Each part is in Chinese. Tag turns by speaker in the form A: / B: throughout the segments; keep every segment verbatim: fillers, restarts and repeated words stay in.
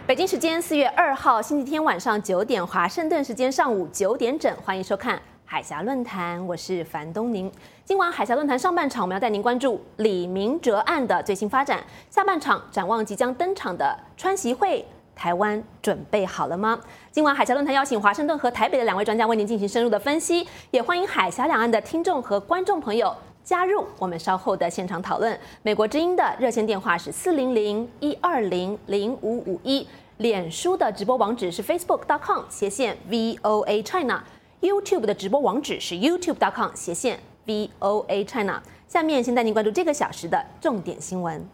A: 北京时间四月二号星期天晚上九点，华盛顿时间上午九点整，欢迎收看海峡论坛，我是樊东宁。今晚海峡论坛上半场，我们要带您关注李明哲案的最新发展；下半场展望即将登场的川习会，台湾准备好了吗？今晚海峡论坛邀请华盛顿和台北的两位专家为您进行深入的分析，也欢迎海峡两岸的听众和观众朋友加入我们稍后的现场讨论。美国之音的热线电话是四零零一二零零五五一，脸书的直播网址是 facebook dot com 斜线 V O A China。YouTube 的直播网址是 YouTube dot com 斜线 V O A China。下面先带您关注这个小时的重点新闻。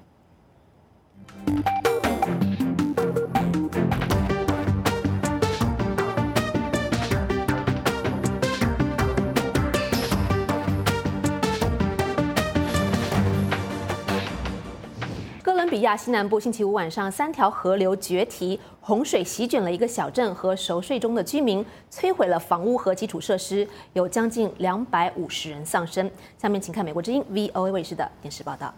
A: 哥伦比亚西南部星期五晚上，三条河流决堤，洪水席卷了一个小镇和熟睡中的居民，摧毁了房屋和基础设施，有将近两百五十人丧生。下面请看美国之音 V O A 卫视的电视报道。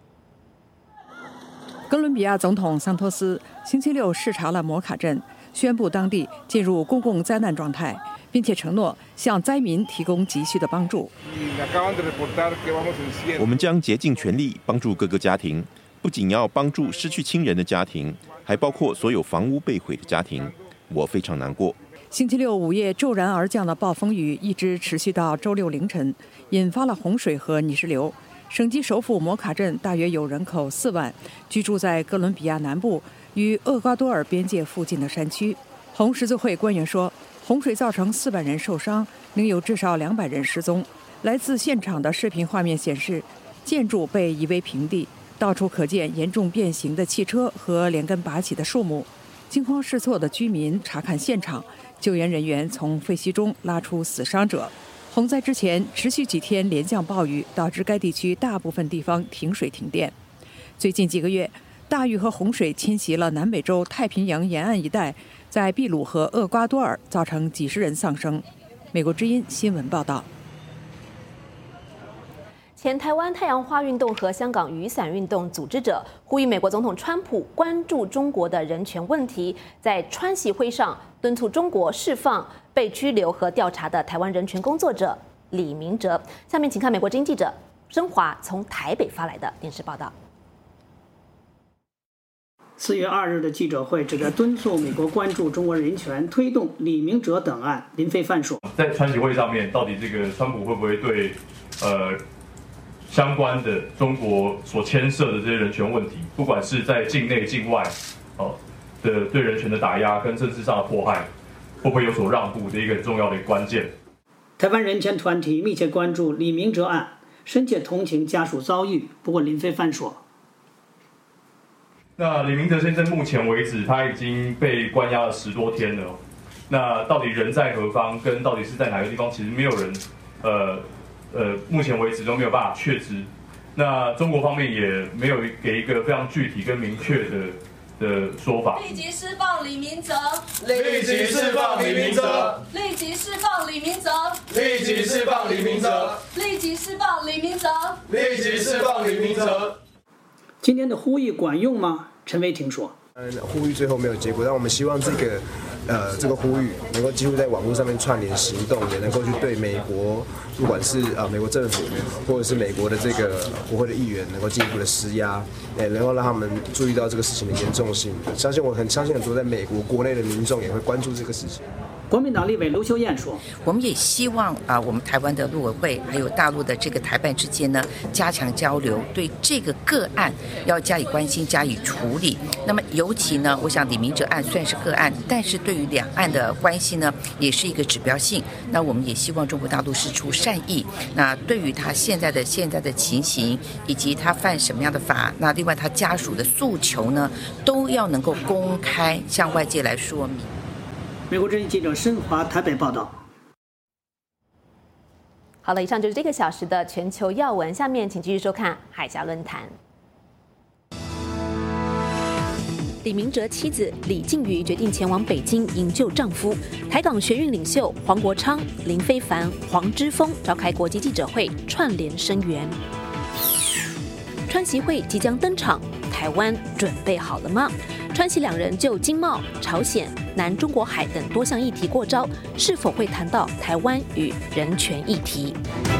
B: 哥伦比亚总统桑托斯星期六视察了摩卡镇，宣布当地进入公共灾难状态，并且承诺向灾民提供急需的帮助。
C: 我们将竭尽全力帮助各个家庭。不仅要帮助失去亲人的家庭，还包括所有房屋被毁的家庭。我非常难过。
B: 星期六午夜骤然而降的暴风雨一直持续到周六凌晨，引发了洪水和泥石流。省级首府摩卡镇大约有人口四万，居住在哥伦比亚南部与厄瓜多尔边界附近的山区。红十字会官员说，洪水造成四百人受伤，另有至少两百人失踪。来自现场的视频画面显示，建筑被夷为平地。到处可见严重变形的汽车和连根拔起的树木。惊慌失措的居民查看现场，救援人员从废墟中拉出死伤者。洪灾之前持续几天连降暴雨，导致该地区大部分地方停水停电。最近几个月，大雨和洪水侵袭了南美洲太平洋沿岸一带，在秘鲁和厄瓜多尔造成几十人丧生。美国之音新闻报道。
A: 前台湾太阳花运动和香港雨伞运动组织者呼吁美国总统川普关注中国的人权问题，在川习会上敦促中国释放被拘留和调查的台湾人权工作者李明哲。下面请看美国之音记者申华从台北发来的电视报道。
D: 四月二日的记者会，指着敦促美国关注中国人权、推动李明哲等案，林飞范说，
E: 在川习会上面，到底这个川普会不会对呃？相关的中国所牵涉的这些人权问题，不管是在境内境外，哦的对人权的打压跟政治上的迫害，会不会有所让步的一个重要的关键。
D: 台湾人权团体密切关注李明哲案，深切同情家属遭遇。不过林飞帆说，
E: 那李明哲先生目前为止他已经被关押了十多天了，那到底人在何方，跟到底是在哪个地方，其实没有人，呃。呃，目前为止都没有办法确知。那中国方面也没有给一个非常具体跟明确的的说法。
F: 立即释放李明哲！
G: 立即释放李明哲！
F: 立即释放李明哲！
G: 立即释放李明哲！
F: 立即释放李明哲！
G: 立即释放李明哲！
D: 今天的呼吁管用吗？陈伟霆说。
H: 嗯，呼吁最后没有结果，但我们希望这个，呃，这个呼吁能够几乎在网络上面串联行动，也能够去对美国，不管是啊、呃、美国政府，或者是美国的这个国会的议员，能够进一步的施压，也能够让他们注意到这个事情的严重性。相信我很相信很多在美国国内的民众也会关注这个事情。
D: 国民党立委卢秀燕说：“
I: 我们也希望啊，我们台湾的陆委会还有大陆的这个台办之间呢，加强交流，对这个个案要加以关心、加以处理。那么尤其呢，我想李明哲案算是个案，但是对于两岸的关系呢，也是一个指标性。那我们也希望中国大陆释出善意。那对于他现在的现在的情形，以及他犯什么样的法，那另外他家属的诉求呢，都要能够公开向外界来说明。”
D: 美国之音记者申华台北报道。
A: 好了，以上就是这个小时的全球要闻，下面请继续收看海峡论坛。李明哲妻子李静瑜决定前往北京营救丈夫。台港学运领袖黄国昌、林飞帆、黄之锋召开国际记者会，串联声援。川习会即将登场，台湾准备好了吗？ 川习两人就经贸、朝鲜、南中国海等多项议题过招，是否会谈到台湾与人权议题？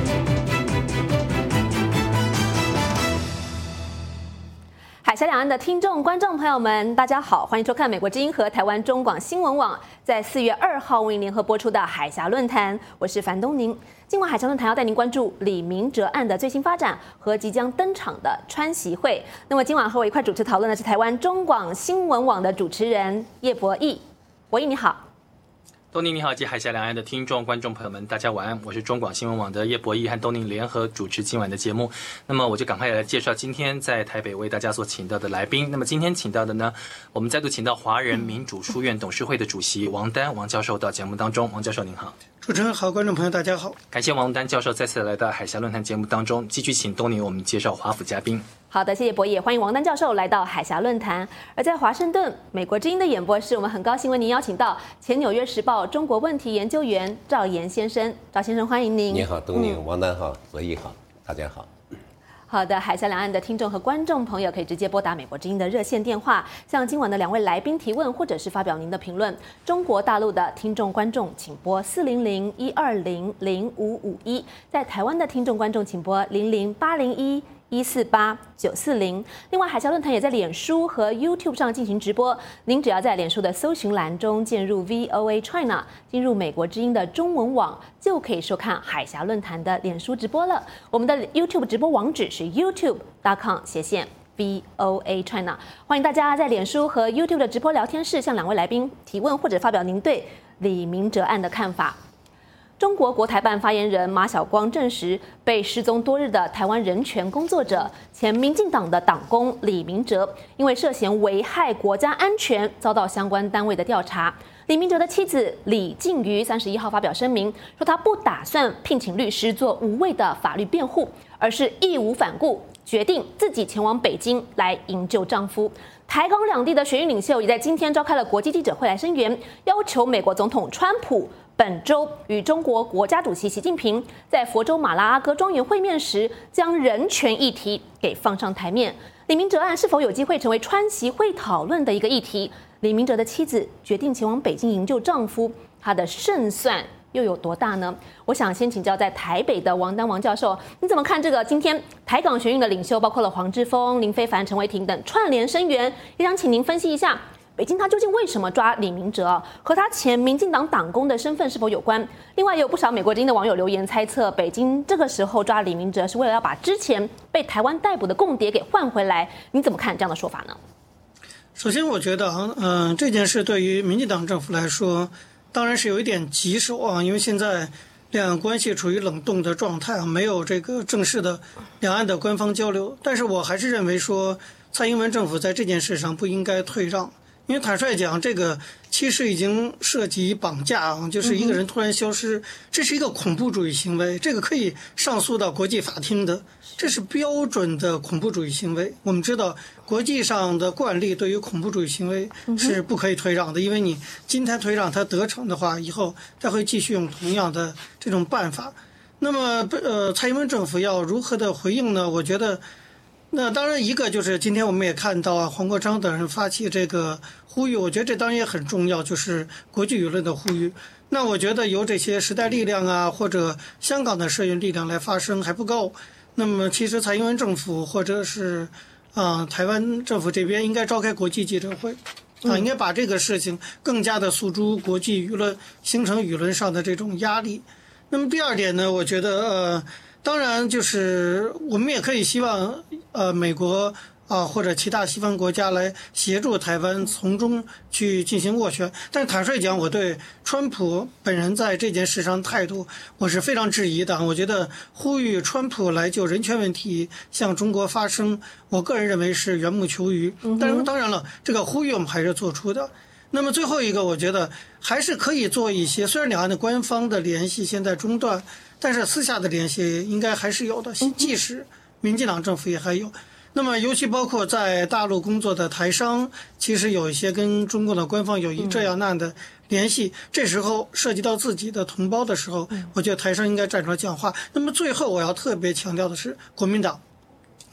A: 海峡两岸的听众、观众朋友们，大家好，欢迎收看美国之音和台湾中广新闻网在四月二号为您联合播出的海峡论坛，我是樊东宁。今晚海峡论坛要带您关注李明哲案的最新发展和即将登场的川习会。那么今晚和我一块主持讨论的是台湾中广新闻网的主持人叶博弈。博弈你好。
J: 东宁你好，及海峡两岸的听众、观众朋友们，大家晚安。我是中广新闻网的叶博弈，和东宁联合主持今晚的节目。那么我就赶快来介绍今天在台北为大家所请到的来宾。那么今天请到的呢，我们再度请到华人民主书院董事会的主席王丹王教授到节目当中。王教授您好。
K: 主持人好，观众朋友大家好。
J: 感谢王丹教授再次来到海峡论坛节目当中，继续请东宁我们介绍华府嘉宾。
A: 好的，谢谢博弈，欢迎王丹教授来到海峡论坛。而在华盛顿，美国之音的演播室，我们很高兴为您邀请到前《纽约时报》中国问题研究员赵岩先生。赵先生，欢迎您。
L: 你好，东宁，嗯、王丹好，博弈好，大家好。
A: 好的，海峡两岸的听众和观众朋友可以直接拨打美国之音的热线电话，向今晚的两位来宾提问，或者是发表您的评论。中国大陆的听众观众请拨四零零一二零零五五一，在台湾的听众观众请拨零零八零一一四八九四零。另外，海峡论坛也在脸书和 YouTube 上进行直播。您只要在脸书的搜寻栏中键入 V O A China， 进入美国之音的中文网，就可以收看海峡论坛的脸书直播了。我们的 YouTube 直播网址是 YouTube dot com 斜线 V O A China。欢迎大家在脸书和 YouTube 的直播聊天室向两位来宾提问，或者发表您对李明哲案的看法。中国国台办发言人马晓光证实，被失踪多日的台湾人权工作者、前民进党的党工李明哲，因为涉嫌危害国家安全，遭到相关单位的调查。李明哲的妻子李静瑜三十一号发表声明，说他不打算聘请律师做无谓的法律辩护，而是义无反顾，决定自己前往北京来营救丈夫。台港两地的学运领袖也在今天召开了国际记者会来声援，要求美国总统川普本周与中国国家主席习近平在佛州马拉阿哥庄园会面时，将人权议题给放上台面。李明哲案是否有机会成为川习会讨论的一个议题？李明哲的妻子决定前往北京营救丈夫，她的胜算又有多大呢？我想先请教在台北的王丹王教授，你怎么看这个今天台港学运的领袖，包括了黄之锋、林飞帆、陈为廷等串联声援，也想请您分析一下，北京他究竟为什么抓李明哲，和他前民进党党工的身份是否有关？另外，也有不少美国之音的网友留言猜测，北京这个时候抓李明哲是为了要把之前被台湾逮捕的共谍给换回来。你怎么看这样的说法呢？
K: 首先，我觉得啊，嗯、呃，这件事对于民进党政府来说，当然是有一点棘手啊，因为现在两岸关系处于冷冻的状态啊，没有这个正式的两岸的官方交流。但是我还是认为说，蔡英文政府在这件事上不应该退让。因为坦率讲，这个其实已经涉及绑架啊，就是一个人突然消失，这是一个恐怖主义行为，这个可以上诉到国际法庭的，这是标准的恐怖主义行为。我们知道国际上的惯例对于恐怖主义行为是不可以退让的，因为你今天退让他得逞的话，以后他会继续用同样的这种办法。那么呃，蔡英文政府要如何的回应呢？我觉得那当然，一个就是今天我们也看到啊，黄国昌等人发起这个呼吁，我觉得这当然也很重要，就是国际舆论的呼吁。那我觉得由这些时代力量啊，或者香港的社运力量来发声还不够。那么其实蔡英文政府或者是啊、呃、台湾政府这边应该召开国际记者会啊，应该把这个事情更加的诉诸国际舆论，形成舆论上的这种压力。那么第二点呢，我觉得呃。当然，就是我们也可以希望，呃，美国啊或者其他西方国家来协助台湾从中去进行斡旋。但是坦率讲，我对川普本人在这件事上态度，我是非常质疑的。我觉得呼吁川普来就人权问题向中国发声，我个人认为是缘木求鱼。但是当然了，这个呼吁我们还是做出的。那么最后一个，我觉得还是可以做一些，虽然两岸的官方的联系现在中断，但是私下的联系应该还是有的，即使民进党政府也还有。那么尤其包括在大陆工作的台商，其实有一些跟中共的官方有这样那样的联系，这时候涉及到自己的同胞的时候，我觉得台商应该站出来讲话。那么最后我要特别强调的是国民党啊，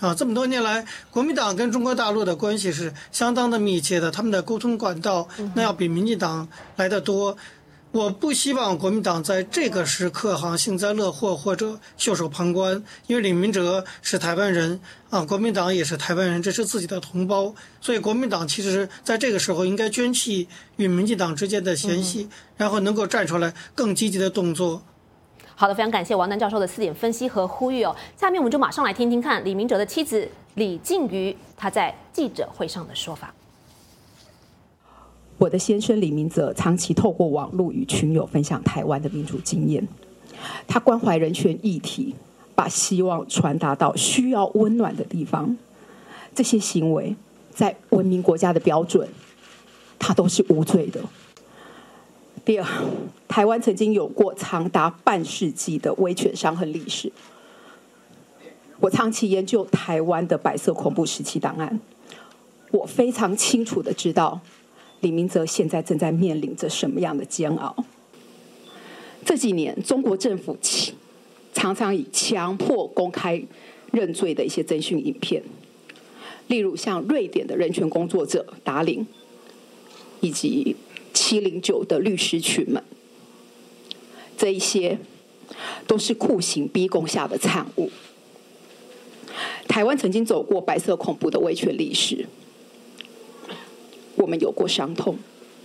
K: 啊，这么多年来，国民党跟中国大陆的关系是相当的密切的，他们的沟通管道那要比民进党来得多。我不希望国民党在这个时刻哈幸灾乐祸或者袖手旁观，因为李明哲是台湾人啊，国民党也是台湾人，这是自己的同胞，所以国民党其实在这个时候应该捐弃与民进党之间的嫌隙，嗯、然后能够站出来更积极的动作。
A: 好的，非常感谢王丹教授的四点分析和呼吁哦。下面我们就马上来听听看李明哲的妻子李静瑜他在记者会上的说法。
M: 我的先生李明哲长期透过网络与群友分享台湾的民主经验，他关怀人权议题，把希望传达到需要温暖的地方。这些行为在文明国家的标准，他都是无罪的。第二，台湾曾经有过长达半世纪的威权伤痕历史。我长期研究台湾的白色恐怖时期档案，我非常清楚的知道李明哲现在正在面临着什么样的煎熬。这几年，中国政府常常以强迫公开认罪的一些侦讯影片，例如像瑞典的人权工作者达林，以及七零九的律师群们，这一些都是酷刑逼供下的产物。台湾曾经走过白色恐怖的威权历史，我们有过伤痛，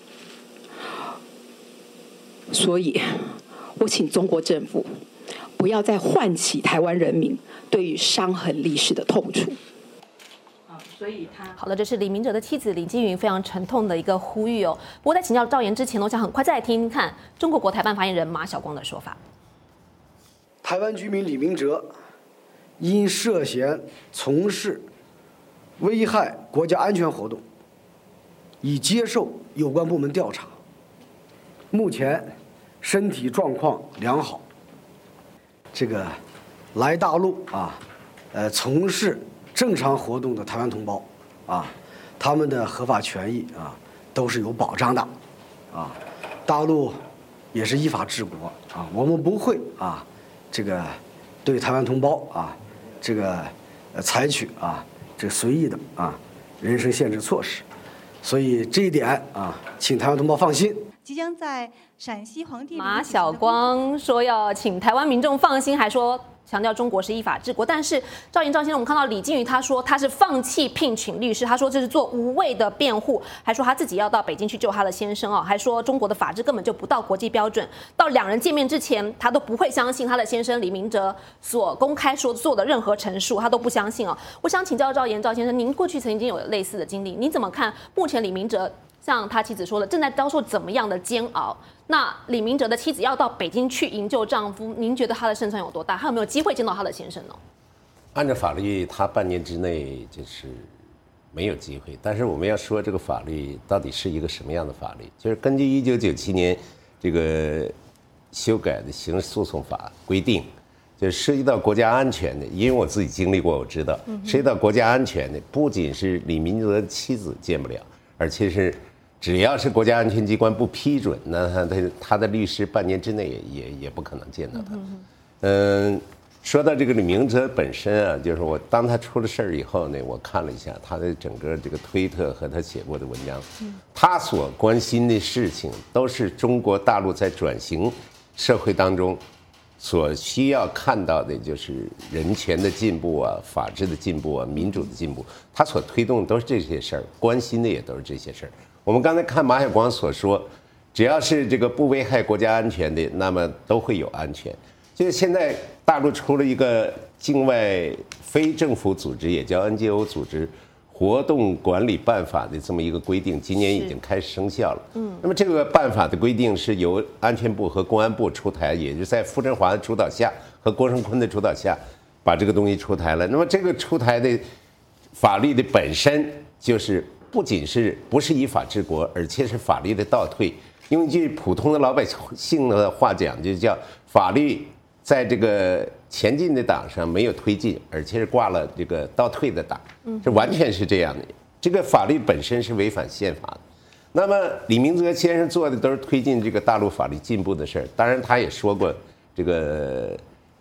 M: 所以我请中国政府不要再唤起台湾人民对于伤痕历史的痛楚。
A: 所以他好的，这是李明哲的妻子李静瑜非常沉痛的一个呼吁哦。不过在请教赵妍之前，我想很快再来听听看中国国台办发言人马晓光的说法。
N: 台湾居民李明哲因涉嫌从事危害国家安全活动，已接受有关部门调查，目前身体状况良好。这个来大陆啊，呃，从事正常活动的台湾同胞啊，他们的合法权益啊都是有保障的啊。大陆也是依法治国啊，我们不会啊这个对台湾同胞啊这个呃采取啊这个随意的啊人身限制措施。所以这一点啊，请台湾同胞放心。
O: 即将在陕西黄帝
A: 马晓光说要请台湾民众放心，还说强调中国是依法治国。但是赵妍赵先生，我们看到李静瑜他说他是放弃聘请律师，他说这是做无谓的辩护，还说他自己要到北京去救他的先生哦，还说中国的法治根本就不到国际标准。到两人见面之前，他都不会相信他的先生李明哲所公开说做的任何陈述，他都不相信哦。我想请教赵妍赵先生，您过去曾经有类似的经历，你怎么看目前李明哲像他妻子说的正在遭受怎么样的煎熬？那李明哲的妻子要到北京去营救丈夫，您觉得他的胜算有多大？他有没有机会见到他的先生呢？
L: 按照法律，他半年之内就是没有机会。但是我们要说这个法律到底是一个什么样的法律？就是根据一九九七年这个修改的刑事诉讼法规定，就是涉及到国家安全的，因为我自己经历过，我知道涉及到国家安全的，不仅是李明哲的妻子见不了，而且是只要是国家安全机关不批准，那他的他的律师半年之内也也也不可能见到他。嗯，说到这个李明哲本身啊，就是我当他出了事儿以后呢，我看了一下他的整个这个推特和他写过的文章，他所关心的事情都是中国大陆在转型社会当中所需要看到的，就是人权的进步啊、法治的进步啊、民主的进步，他所推动的都是这些事儿，关心的也都是这些事儿。我们刚才看马晓光所说，只要是这个不危害国家安全的，那么都会有安全。就是现在大陆出了一个境外非政府组织，也叫 N G O 组织活动管理办法的这么一个规定，今年已经开始生效了。嗯，那么这个办法的规定是由安全部和公安部出台，也就是在傅政华的主导下和郭声琨的主导下，把这个东西出台了。那么这个出台的法律的本身就是不仅是不是依法治国，而且是法律的倒退。用一句普通的老百姓的话讲，就叫法律在这个前进的档上没有推进，而且是挂了这个倒退的档，这完全是这样的。这个法律本身是违反宪法的。那么李明哲先生做的都是推进这个大陆法律进步的事儿。当然，他也说过，这个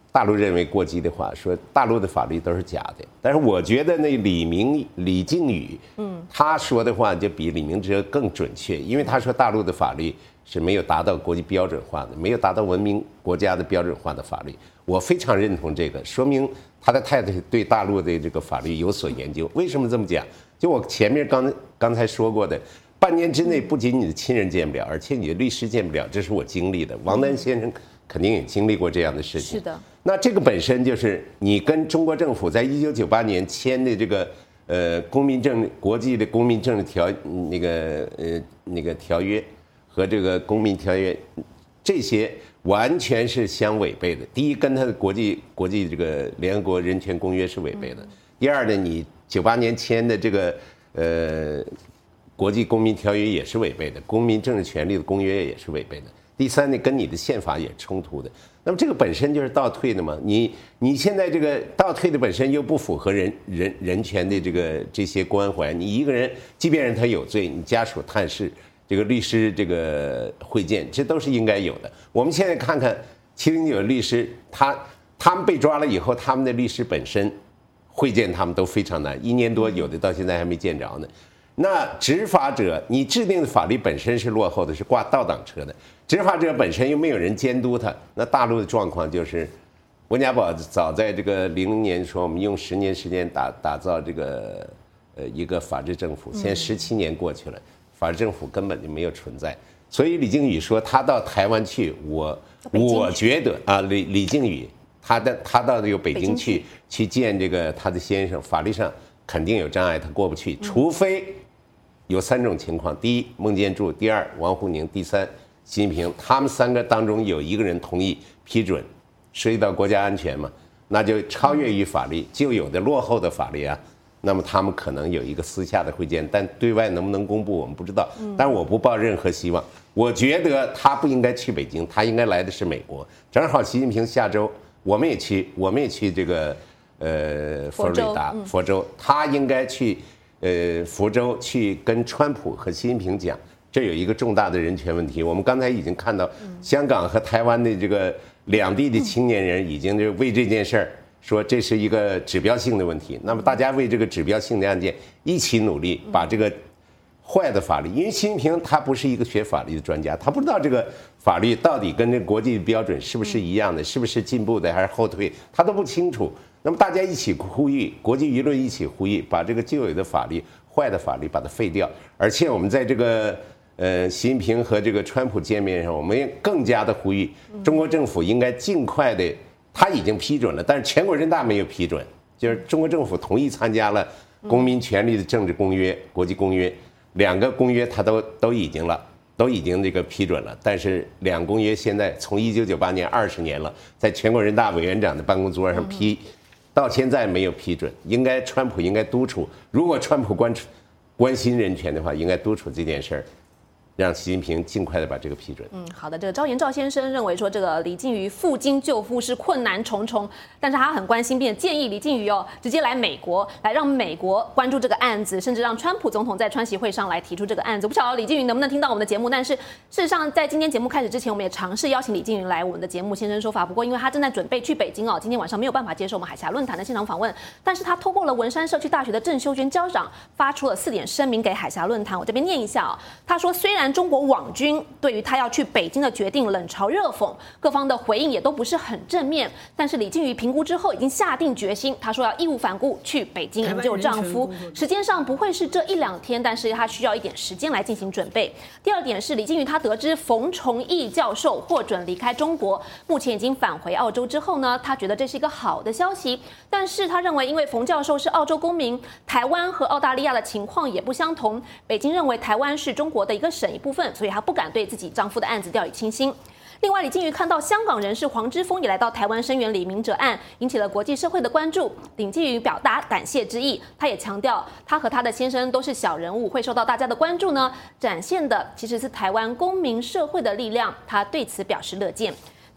L: 大陆认为过激的话，说大陆的法律都是假的。但是我觉得那李明李靖宇，嗯，他说的话就比李明哲更准确，因为他说大陆的法律是没有达到国际标准化的，没有达到文明国家的标准化的法律。我非常认同这个，说明他的太太对大陆的这个法律有所研究。为什么这么讲？就我前面刚刚才说过的，半年之内不仅你的亲人见不了，而且你的律师见不了，这是我经历的。王丹先生肯定也经历过这样的事情。
A: 是的。
L: 那这个本身就是你跟中国政府在一九九八年签的这个呃公民政治国际的公民政治条那个呃那个条约和这个公民条约，这些完全是相违背的。第一，跟他的国际国际这个联合国人权公约是违背的。第二呢，你九八年签的这个呃国际公民条约也是违背的，公民政治权利的公约也是违背的。第三呢，跟你的宪法也冲突的。那么这个本身就是倒退的嘛？你你现在这个倒退的本身又不符合人人人权的这个这些关怀。你一个人，即便是他有罪，你家属探视、这个律师这个会见，这都是应该有的。我们现在看看七零九律师，他他们被抓了以后，他们的律师本身会见他们都非常难，一年多有的到现在还没见着呢。那执法者，你制定的法律本身是落后的，是挂倒档车的。执法者本身又没有人监督他。那大陆的状况就是，温家宝早在这个零零年说，我们用十年时间打打造这个呃一个法治政府，现在十七年过去了，法治政府根本就没有存在。所以李靖宇说他到台湾去，我我觉得啊，李李靖宇他的他到这个北京去去见这个他的先生，法律上肯定有障碍，他过不去，除非。有三种情况：第一，孟建柱；第二，王沪宁；第三，习近平。他们三个当中有一个人同意批准，涉及到国家安全嘛，那就超越于法律旧有的落后的法律啊。那么他们可能有一个私下的会见，但对外能不能公布我们不知道。但我不抱任何希望。我觉得他不应该去北京，他应该来的是美国。正好习近平下周我们也去，我们也去这个呃佛罗里达、佛州，他应该去。呃，福州去跟川普和习近平讲，这有一个重大的人权问题。我们刚才已经看到，香港和台湾的这个两地的青年人已经就为这件事儿说这是一个指标性的问题。那么大家为这个指标性的案件一起努力，把这个坏的法律，因为习近平他不是一个学法律的专家，他不知道这个法律到底跟这国际标准是不是一样的，是不是进步的还是后退，他都不清楚。那么大家一起呼吁，国际舆论一起呼吁，把这个旧有的法律、坏的法律把它废掉。而且我们在这个呃习近平和这个川普见面上，我们也更加的呼吁，中国政府应该尽快的，他已经批准了，但是全国人大没有批准，就是中国政府同意参加了公民权利的政治公约、国际公约，两个公约他都都已经了。都已经这个批准了，但是两公约现在从一九九八年二十年了，在全国人大委员长的办公桌上批。到现在没有批准，应该川普应该督促，如果川普关关心人权的话，应该督促这件事儿，让习近平尽快的把这个批准。
A: 嗯，好的。这个赵延赵先生认为说，这个李靖宇赴京救父是困难重重，但是他很关心，并且建议李靖宇哦直接来美国，来让美国关注这个案子，甚至让川普总统在川习会上来提出这个案子。不晓得李靖宇能不能听到我们的节目，但是事实上在今天节目开始之前，我们也尝试邀请李靖宇来我们的节目现身说法。不过因为他正在准备去北京哦，今天晚上没有办法接受我们海峡论坛的现场访问，但是他透过了文山社区大学的郑秀娟校长发出了四点声明给海峡论坛，我这边念一下哦。他说，虽然中国网军对于他要去北京的决定冷嘲热讽，各方的回应也都不是很正面，但是李靖宇评估之后已经下定决心，他说要义无反顾去北京营救丈夫，时间上不会是这一两天，但是他需要一点时间来进行准备。第二点是李靖宇他得知冯崇义教授获准离开中国，目前已经返回澳洲之后呢，他觉得这是一个好的消息，但是他认为因为冯教授是澳洲公民，台湾和澳大利亚的情况也不相同，北京认为台湾是中国的一个省一部分，所以他不敢对自己丈夫的案子掉以轻心。另外，李靖宇看到香港人士黄之锋也来到台湾声援李明哲案，引起了国际社会的关注。李靖宇表达感谢之意，他也强调，他和他的先生都是小人物，会受到大家的关注呢，展现的其实是台湾公民社会的力量，他对此表示乐见。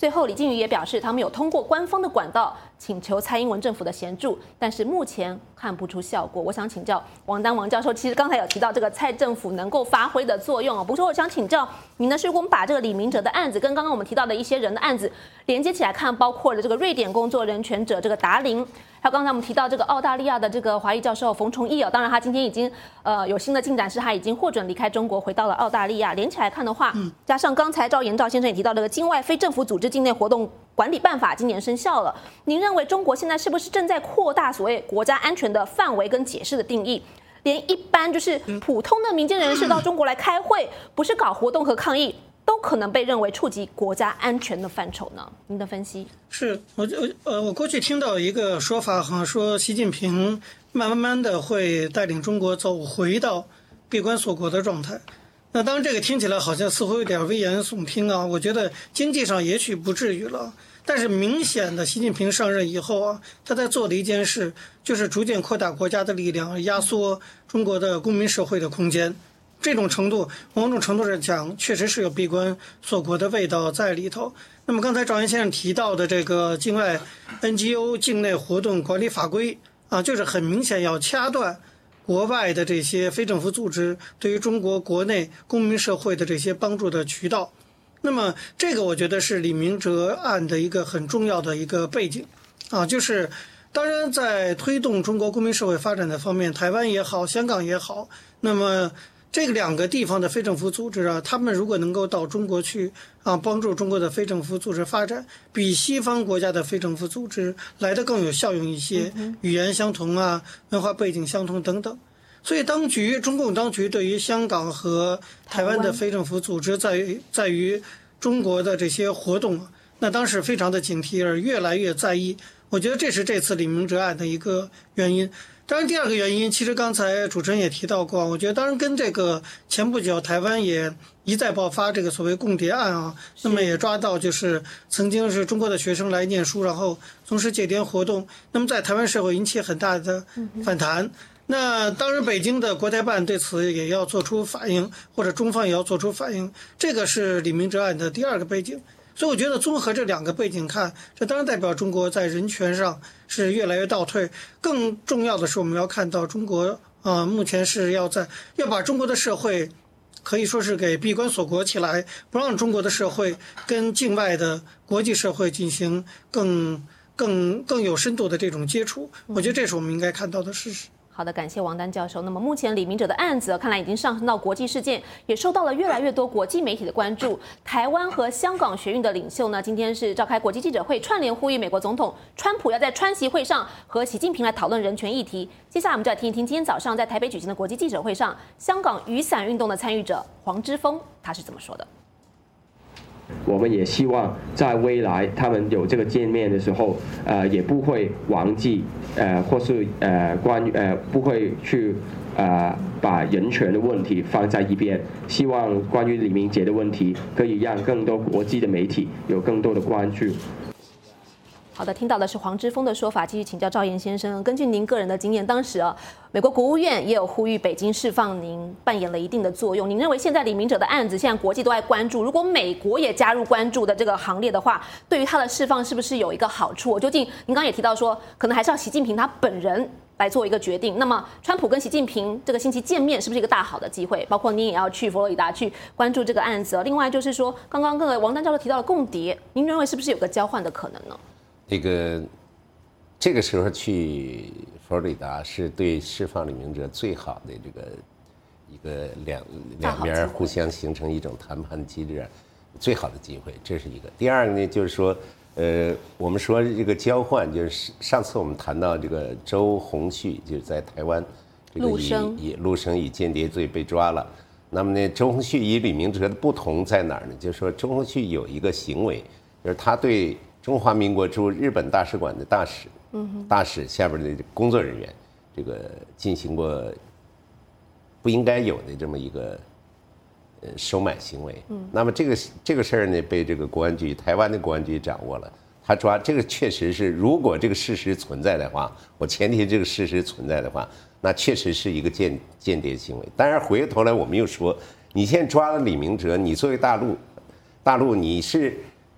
A: 最后，李靖宇也表示，他们有通过官方的管道请求蔡英文政府的协助，但是目前看不出效果。我想请教王丹王教授，其实刚才有提到这个蔡政府能够发挥的作用哦。不过我想请教您的是，如果我们把这个李明哲的案子跟刚刚我们提到的一些人的案子连接起来看，包括了这个瑞典工作人权者这个达林，还有刚才我们提到这个澳大利亚的这个华裔教授冯崇义哦，当然他今天已经呃有新的进展，是他已经获准离开中国，回到了澳大利亚。连起来看的话，加上刚才赵延兆先生也提到这个境外非政府组织境内活动管理办法今年生效了，您认为中国现在是不是正在扩大所谓国家安全的范围跟解释的定义？连一般就是普通的民间人士到中国来开会，不是搞活动和抗议，都可能被认为触及国家安全的范畴呢？您的分析？
K: 是我呃我过去听到一个说法哈，说习近平慢慢慢的会带领中国走回到闭关锁国的状态。那当然这个听起来好像似乎有点危言耸听啊，我觉得经济上也许不至于了，但是明显的习近平上任以后啊，他在做的一件事就是逐渐扩大国家的力量，压缩中国的公民社会的空间。这种程度某种程度上讲确实是有闭关锁国的味道在里头。那么刚才赵岩先生提到的这个境外 N G O 境内活动管理法规啊，就是很明显要掐断国外的这些非政府组织对于中国国内公民社会的这些帮助的渠道。那么这个我觉得是李明哲案的一个很重要的一个背景啊，就是当然在推动中国公民社会发展的方面，台湾也好，香港也好，那么这个两个地方的非政府组织啊，他们如果能够到中国去啊，帮助中国的非政府组织发展，比西方国家的非政府组织来得更有效用一些，语言相同啊，文化背景相同等等。所以当局中共当局对于香港和台湾的非政府组织在于在于中国的这些活动，那当时非常的警惕，而越来越在意。我觉得这是这次李明哲案的一个原因。当然第二个原因，其实刚才主持人也提到过，我觉得当然跟这个前不久台湾也一再爆发这个所谓共谍案啊，那么也抓到就是曾经是中国的学生来念书，然后从事戒严活动，那么在台湾社会引起很大的反弹。那当然北京的国台办对此也要做出反应，或者中方也要做出反应，这个是李明哲案的第二个背景。所以我觉得综合这两个背景看，这当然代表中国在人权上是越来越倒退。更重要的是，我们要看到中国啊、呃，目前是要在要把中国的社会可以说是给闭关锁国起来，不让中国的社会跟境外的国际社会进行更更更有深度的这种接触。我觉得这是我们应该看到的事实。
A: 好的，感谢王丹教授。那么目前李明哲的案子看来已经上升到国际事件，也受到了越来越多国际媒体的关注。台湾和香港学运的领袖呢，今天是召开国际记者会，串联呼吁美国总统川普要在川习会上和习近平来讨论人权议题。接下来我们就来听一听今天早上在台北举行的国际记者会上，香港雨伞运动的参与者黄之锋他是怎么说的。
P: 我们也希望在未来他们有这个见面的时候，呃，也不会忘记，呃，或是呃关于呃不会去呃把人权的问题放在一边。希望关于李明哲的问题可以让更多国际的媒体有更多的关注。
A: 好的，听到的是黄之锋的说法。继续请教赵岩先生，根据您个人的经验，当时啊，美国国务院也有呼吁北京释放您，扮演了一定的作用。您认为现在李明哲的案子，现在国际都在关注，如果美国也加入关注的这个行列的话，对于他的释放是不是有一个好处？究竟您刚刚也提到说，可能还是要习近平他本人来做一个决定。那么，川普跟习近平这个星期见面，是不是一个大好的机会？包括您也要去佛罗里达去关注这个案子。另外就是说，刚刚跟王丹教授提到的共谍，您认为是不是有个交换的可能呢？
L: 这个这个时候去佛罗里达是对释放李明哲最好的这个一个两两边互相形成一种谈判机制最好的机会，这是一个。第二个呢，就是说，呃，我们说这个交换，就是上次我们谈到这个周鸿旭，就是在台湾这个以以陆生以间谍罪被抓了。那么呢，周鸿旭与李明哲的不同在哪儿呢？就是说，周鸿旭有一个行为，就是他对中华民国驻日本大使馆的大使，嗯，大使下边的工作人员，这个进行过不应该有的这么一个呃收买行为。嗯，那么这个这个事儿呢，被这个国安局台湾的国安局掌握了，他抓这个确实是，如果这个事实存在的话，我前提这个事实存在的话，那确实是一个间间谍行为。当然回过头来我们又说，你现在抓了李明哲，你作为大陆，大陆你是。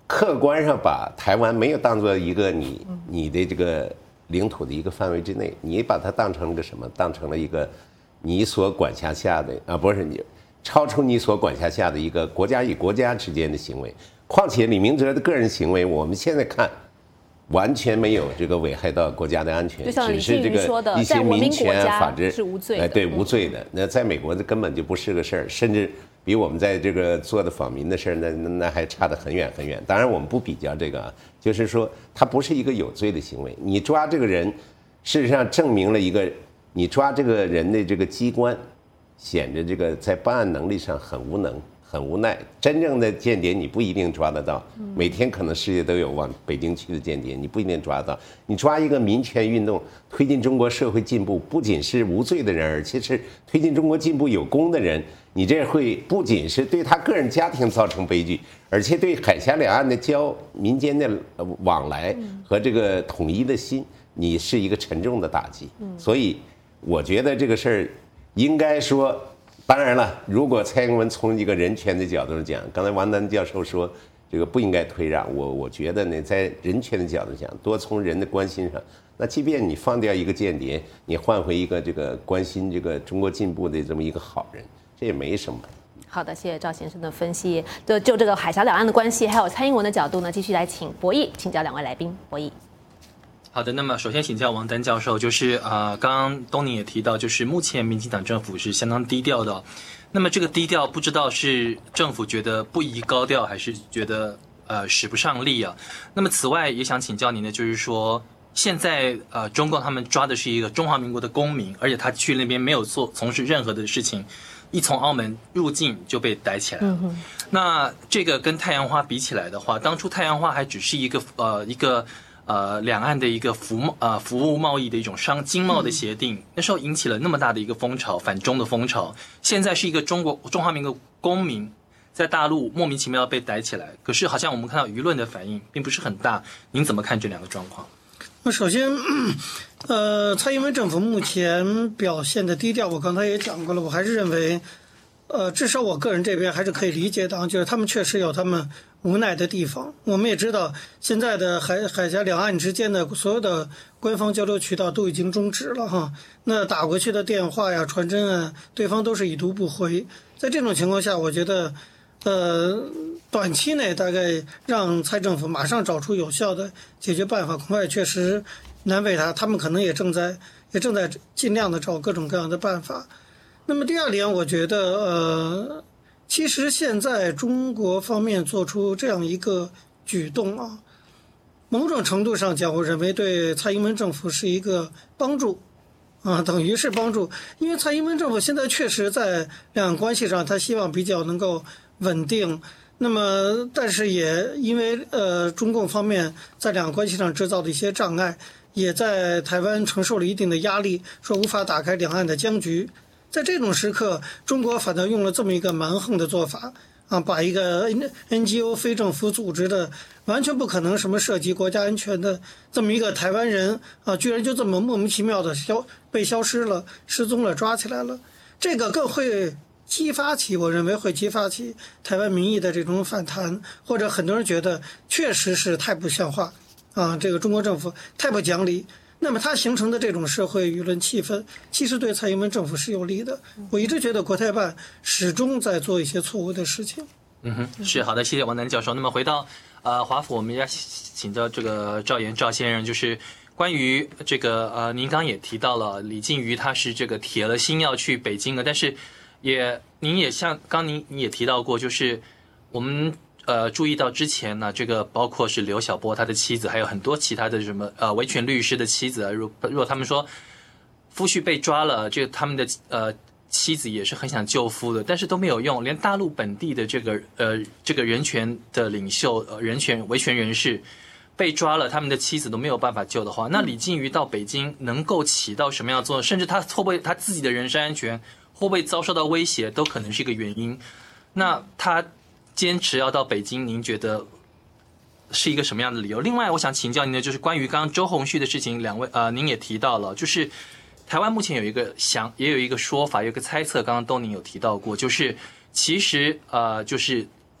L: 客观上把台湾没有当做一个你你的这个领土的一个范围之内，你把它当成了个什么？当成了一个你所管辖下的啊，不是你超出你所管辖下的一个国家与国家之间的行为。况且李明哲的个人行为，我们现在看完全没有这个危害到国家的安全，只是这个一些民权法治
A: 是无罪的，
L: 哎，对，无罪的。那在美国，这根本就不是个事儿，甚至比我们在这个做的访民的事儿，那那还差得很远很远。当然，我们不比较这个啊，就是说，它不是一个有罪的行为。你抓这个人，事实上证明了一个，你抓这个人的这个机关，显着这个在办案能力上很无能。很无奈，真正的间谍你不一定抓得到。每天可能世界都有往北京去的间谍，你不一定抓得到。你抓一个民权运动，推进中国社会进步，不仅是无罪的人，而且是推进中国进步有功的人，你这会不仅是对他个人家庭造成悲剧，而且对海峡两岸的交民间的往来和这个统一的心，你是一个沉重的打击。所以，我觉得这个事儿应该说。当然了，如果蔡英文从一个人权的角度讲，刚才王丹教授说这个不应该退让，我我觉得呢，在人权的角度讲，多从人的关心上，那即便你放掉一个间谍，你换回一个这个关心这个中国进步的这么一个好人，这也没什么。
A: 好的，谢谢赵先生的分析。就就这个海峡两岸的关系，还有蔡英文的角度呢，继续来请博弈请教两位来宾。博弈。
J: 好的，那么首先请教王丹教授，就是呃，刚刚东宁也提到，就是目前民进党政府是相当低调的，那么这个低调不知道是政府觉得不宜高调，还是觉得呃使不上力啊？那么此外也想请教您的，就是说现在呃中共他们抓的是一个中华民国的公民，而且他去那边没有做从事任何的事情，一从澳门入境就被逮起来了。嗯、那这个跟太阳花比起来的话，当初太阳花还只是一个呃一个。呃，两岸的一个服呃服务贸易的一种商经贸的协定，那时候引起了那么大的一个风潮，反中的风潮。现在是一个中国中华民国公民在大陆莫名其妙被逮起来，可是好像我们看到舆论的反应并不是很大。您怎么看这两个状况？
K: 那首先，呃，蔡英文政府目前表现的低调，我刚才也讲过了，我还是认为，呃，至少我个人这边还是可以理解的，就是他们确实有他们无奈的地方。我们也知道，现在的海海峡两岸之间的所有的官方交流渠道都已经终止了哈。那打过去的电话呀、传真啊，对方都是已读不回。在这种情况下，我觉得，呃，短期内大概让蔡政府马上找出有效的解决办法，恐怕也确实难为他。他们可能也正在也正在尽量的找各种各样的办法。那么第二点，我觉得，呃。其实现在中国方面做出这样一个举动啊，某种程度上讲，我认为对蔡英文政府是一个帮助啊，等于是帮助。因为蔡英文政府现在确实在两岸关系上，他希望比较能够稳定。那么，但是也因为呃中共方面在两岸关系上制造的一些障碍，也在台湾承受了一定的压力，说无法打开两岸的僵局。在这种时刻，中国反倒用了这么一个蛮横的做法啊，把一个 N G O 非政府组织的完全不可能什么涉及国家安全的这么一个台湾人啊，居然就这么莫名其妙的消被消失了、失踪了、抓起来了。这个更会激发起，我认为会激发起台湾民意的这种反弹，或者很多人觉得确实是太不像话啊，这个中国政府太不讲理。那么它形成的这种社会舆论气氛，其实对蔡英文政府是有利的。我一直觉得国台办始终在做一些错误的事情。
J: 嗯哼，是好的，谢谢王南教授。那么回到呃华府，我们要请教这个赵岩赵先生，就是关于这个呃，您刚也提到了李靖瑜他是这个铁了心要去北京的，但是也您也像刚您你也提到过，就是我们。呃，注意到之前呢，这个包括是刘晓波他的妻子，还有很多其他的什么呃维权律师的妻子啊，如如果他们说夫婿被抓了，这个他们的呃妻子也是很想救夫的，但是都没有用，连大陆本地的这个呃这个人权的领袖、呃人权维权人士被抓了，他们的妻子都没有办法救的话，那李靖瑜到北京能够起到什么样的作用？甚至他会不会他自己的人身安全会不会遭受到威胁，都可能是一个原因。那他坚持要到北京，您觉得是一个什么样的理由？另外，我想请教您的就是关于刚刚周鸿旭的事情，两位呃，您也提到了，就是台湾目前有一个想，也有一个说法，有一个猜测，刚刚东宁有提到过，就是其实呃，就是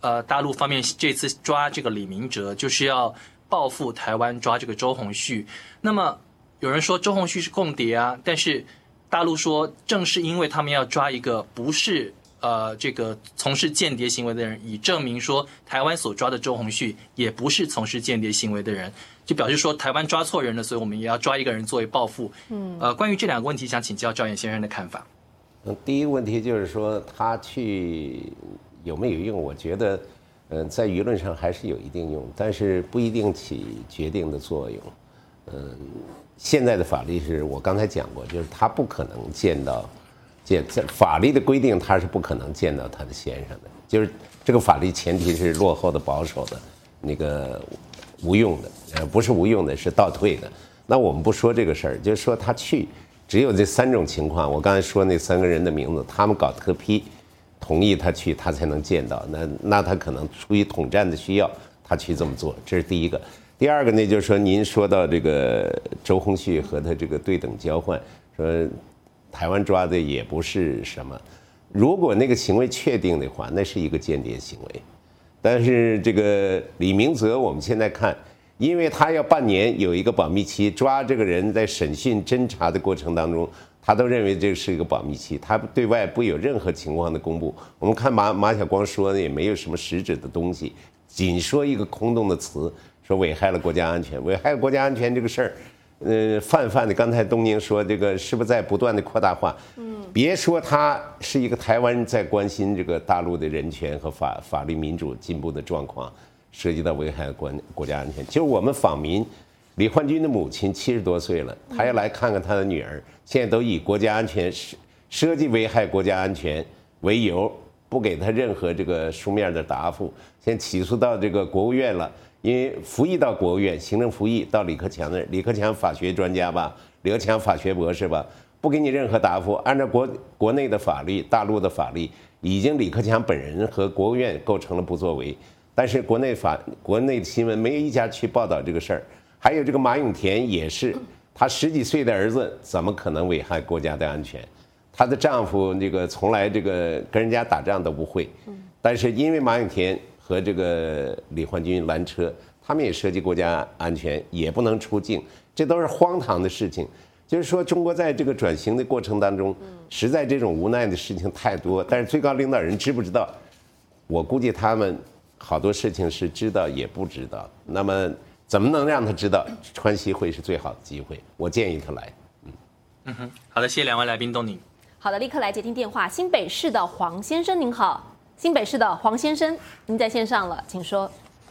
J: 呃大陆方面这次抓这个李明哲，就是要报复台湾抓这个周鸿旭。那么有人说周鸿旭是共谍啊，但是大陆说正是因为他们要抓一个不是呃这个从事间谍行为的人，以证明说台湾所抓的周鸿旭也不是从事间谍行为的人，就表示说台湾抓错人了，所以我们也要抓一个人作为报复。嗯，呃，关于这两个问题，想请教赵岩先生的看法。
L: 嗯，第一个问题就是说他去有没有用？我觉得，嗯、呃，在舆论上还是有一定用，但是不一定起决定的作用。嗯、呃，现在的法律是我刚才讲过，就是他不可能见到，见在法律的规定他是不可能见到他的先生的，就是这个法律前提是落后的、保守的，那个无用的，呃，不是无用的，是倒退的。那我们不说这个事儿，就是说他去。只有这三种情况，我刚才说那三个人的名字，他们搞特批，同意他去，他才能见到。那那他可能出于统战的需要，他去这么做，这是第一个。第二个呢，就是说您说到这个周鸿旭和他这个对等交换，说台湾抓的也不是什么。如果那个行为确定的话，那是一个间谍行为。但是这个李明哲，我们现在看。因为他要半年有一个保密期，抓这个人在审讯侦查的过程当中，他都认为这是一个保密期，他对外不有任何情况的公布。我们看马马晓光说的也没有什么实质的东西，仅说一个空洞的词，说危害了国家安全。危害国家安全这个事儿，呃，泛泛的，刚才东宁说这个是不是在不断的扩大化？嗯，别说他是一个台湾人在关心这个大陆的人权和法法律民主进步的状况。涉及到危害国国家安全，就是我们访民，李焕军的母亲七十多岁了，她要来看看她的女儿，现在都以国家安全涉及危害国家安全为由，不给她任何这个书面的答复，现在起诉到这个国务院了，因为服役到国务院，行政服役到李克强那儿，李克强法学专家吧，李克强法学博士吧，不给你任何答复，按照国国内的法律，大陆的法律，已经李克强本人和国务院构成了不作为。但是国内法国内的新闻没有一家去报道这个事儿，还有这个马永田也是，他十几岁的儿子怎么可能危害国家的安全？她的丈夫这个从来这个跟人家打仗都不会，但是因为马永田和这个李焕军拦车，他们也涉及国家安全，也不能出境，这都是荒唐的事情。就是说，中国在这个转型的过程当中，实在这种无奈的事情太多，但是最高领导人知不知道？我估计他们。好多事情是知道也不知道，那么怎么能让他知道？川西会是最好的机会，我建议他来。嗯
J: 嗯哼，好的，谢谢两位来宾，东宁。
A: 好的，立刻来接听电话。新北市的黄先生，您好。新北市的黄先生，您在线上了，请说。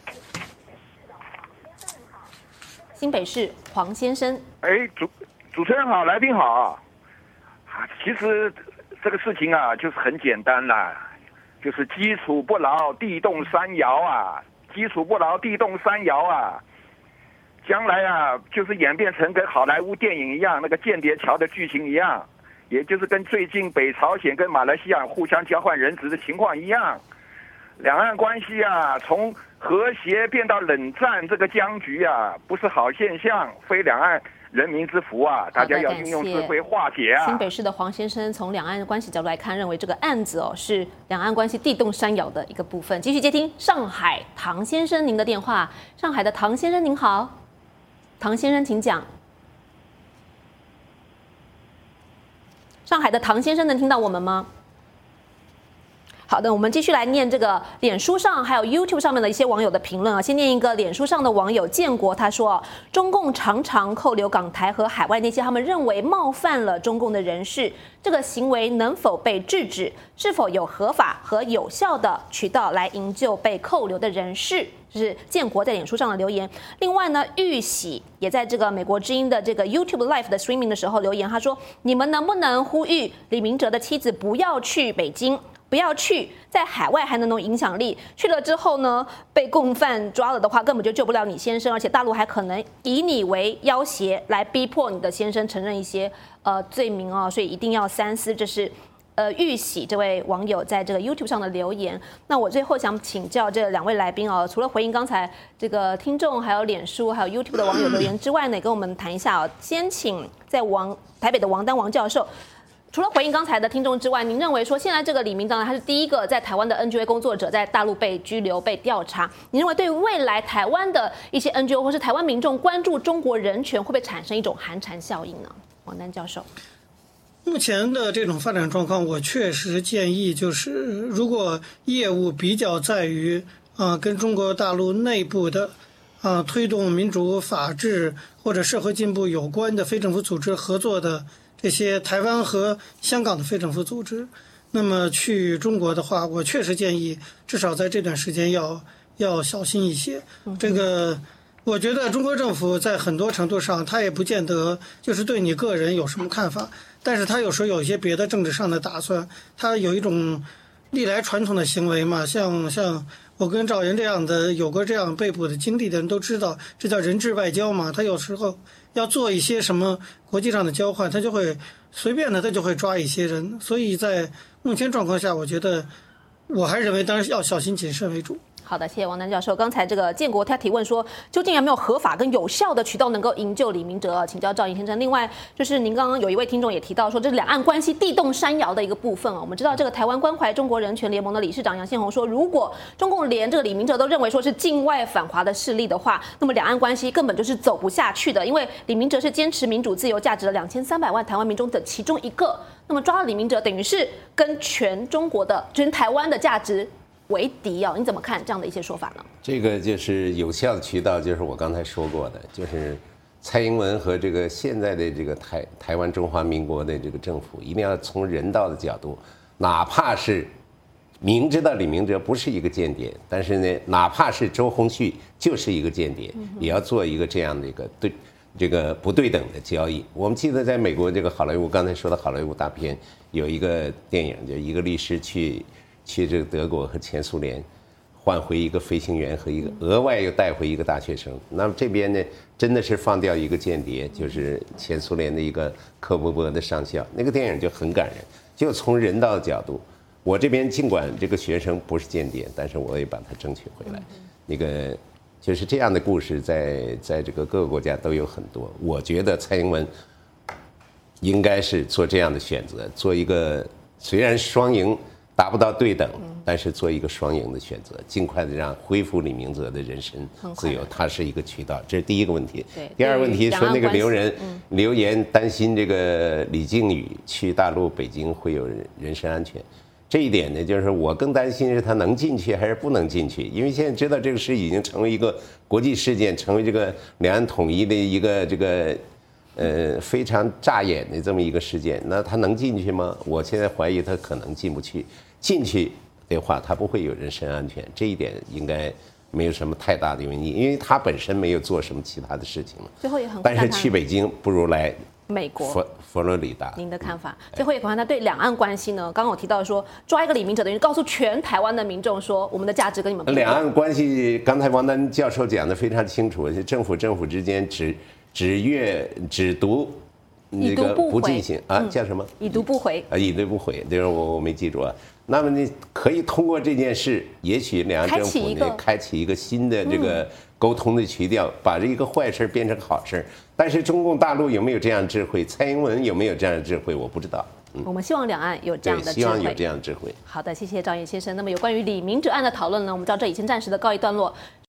A: 新北市黄先生，
Q: 哎，主主持人好，来宾好。其实这个事情啊，就是很简单啦。就是基础不牢，地动山摇啊！基础不牢，地动山摇啊！将来啊，就是演变成跟好莱坞电影一样，那个间谍桥的剧情一样，也就是跟最近北朝鲜跟马来西亚互相交换人质的情况一样。两岸关系啊，从和谐变到冷战，这个僵局啊，不是好现象，非两岸人民之福啊！大家要运用智慧化解啊！
A: 新北市的黄先生从两岸关系角度来看，认为这个案子哦是两岸关系地动山摇的一个部分。继续接听上海唐先生您的电话，上海的唐先生您好，唐先生请讲。上海的唐先生能听到我们吗？好的，我们继续来念这个脸书上还有 YouTube 上面的一些网友的评论啊。先念一个脸书上的网友建国，他说：中共常常扣留港台和海外那些他们认为冒犯了中共的人士，这个行为能否被制止？是否有合法和有效的渠道来营救被扣留的人士？就是建国在脸书上的留言。另外呢，玉喜也在这个美国之音的这个 YouTube Live 的 streaming 的时候留言，他说：你们能不能呼吁李明哲的妻子不要去北京？不要去，在海外还能有影响力。去了之后呢，被共犯抓了的话，根本就救不了你先生，而且大陆还可能以你为要挟来逼迫你的先生承认一些呃罪名哦，所以一定要三思。这是呃玉喜这位网友在这个 YouTube 上的留言。那我最后想请教这两位来宾哦，除了回应刚才这个听众还有脸书还有 YouTube 的网友留言之外呢，也跟我们谈一下哦。先请在王台北的王丹王教授。 除了回应刚才的听众之外，您认为说现在这个李明哲呢，他是第一个在台湾的 N G O 工作者在大陆被拘留、被调查。您认为对未来台湾的一些 N G O 或是台湾民众关注中国人权，会不会产生一种寒蝉效应呢？王丹教授，
K: 目前的这种发展状况，我确实建议就是，如果业务比较在于啊、呃、跟中国大陆内部的啊、呃、推动民主法治或者社会进步有关的非政府组织合作的。这些台湾和香港的非政府组织，那么去中国的话，我确实建议至少在这段时间要要小心一些。这个，我觉得中国政府在很多程度上，他也不见得就是对你个人有什么看法，但是他有时候有一些别的政治上的打算，他有一种历来传统的行为嘛，像像我跟赵岩这样的有过这样被捕的经历的人都知道，这叫人质外交嘛，他有时候要做一些什么国际上的交换，他就会随便的，他就会抓一些人。所以在目前状况下，我觉得我还认为当然要小心谨慎为主。
A: 好的，谢谢王丹教授。刚才这个建国他提问说，究竟有没有合法跟有效的渠道能够营救李明哲？请教赵颖先生。另外，就是您刚刚有一位听众也提到说，这是两岸关系地动山摇的一个部分哦。我们知道，这个台湾关怀中国人权联盟的理事长杨宪宏说，如果中共连这个李明哲都认为说是境外反华的势力的话，那么两岸关系根本就是走不下去的。因为李明哲是坚持民主自由价值的两千三百万台湾民众的其中一个，那么抓了李明哲，等于是跟全中国的、全台湾的价值为敌哦，你怎么看这样的一些说法呢？
L: 这个就是有效的渠道，就是我刚才说过的，就是蔡英文和这个现在的这个台台湾中华民国的这个政府，一定要从人道的角度，哪怕是明知道李明哲不是一个间谍，但是呢，哪怕是周鸿旭就是一个间谍，也要做一个这样的一个对这个不对等的交易。我们记得在美国这个好莱坞，刚才说的好莱坞大片，有一个电影，就一个律师去。去这个德国和前苏联换回一个飞行员和一个额外又带回一个大学生。那么这边呢，真的是放掉一个间谍，就是前苏联的一个科波波的上校。那个电影就很感人，就从人道的角度，我这边尽管这个学生不是间谍，但是我也把他争取回来。那个就是这样的故事在，在这个各个国家都有很多。我觉得蔡英文应该是做这样的选择，做一个虽然双赢。达不到对等，但是做一个双赢的选择，尽快的让恢复李明哲的人身自由，它是一个渠道，这是第一个问题。第二个问题说那个留人留言担心这个李靖宇去大陆北京会有人身安全，这一点呢，就是我更担心是他能进去还是不能进去，因为现在知道这个事已经成为一个国际事件，成为这个两岸统一的一个这个。呃，非常扎眼的这么一个事件，那他能进去吗？我现在怀疑他可能进不去。进去的话，他不会有人身安全，这一点应该没有什么太大的原因，因为他本身没有做什么其他的事情了。
A: 最后也很，
L: 但是去北京不如来
A: 美国
L: 佛佛罗里达。
A: 您的看法？最后也谈他对两岸关系呢？刚刚我提到说，抓一个李明哲，等于告诉全台湾的民众说，我们的价值跟你们不一样。
L: 两岸关系，刚才王丹教授讲的非常清楚，政府政府之间只。只阅只读，那个不进行啊，叫什么？
A: 已读不回
L: 啊，已读不回，这个我我没记住啊。那么你可以通过这件事，也许两岸政府呢开启一个新的这个沟通的渠道，把这一个坏事变成好事。但是中共大陆有没有这样智慧？蔡英文有没有这样的智慧？我不知道。
A: 我们希望两岸有这样的智慧，
L: 希望有这样的智慧。
A: 好的，谢谢赵岩先生。那么有关于李明哲案的讨论呢，我们到这里先暂时的告一段落。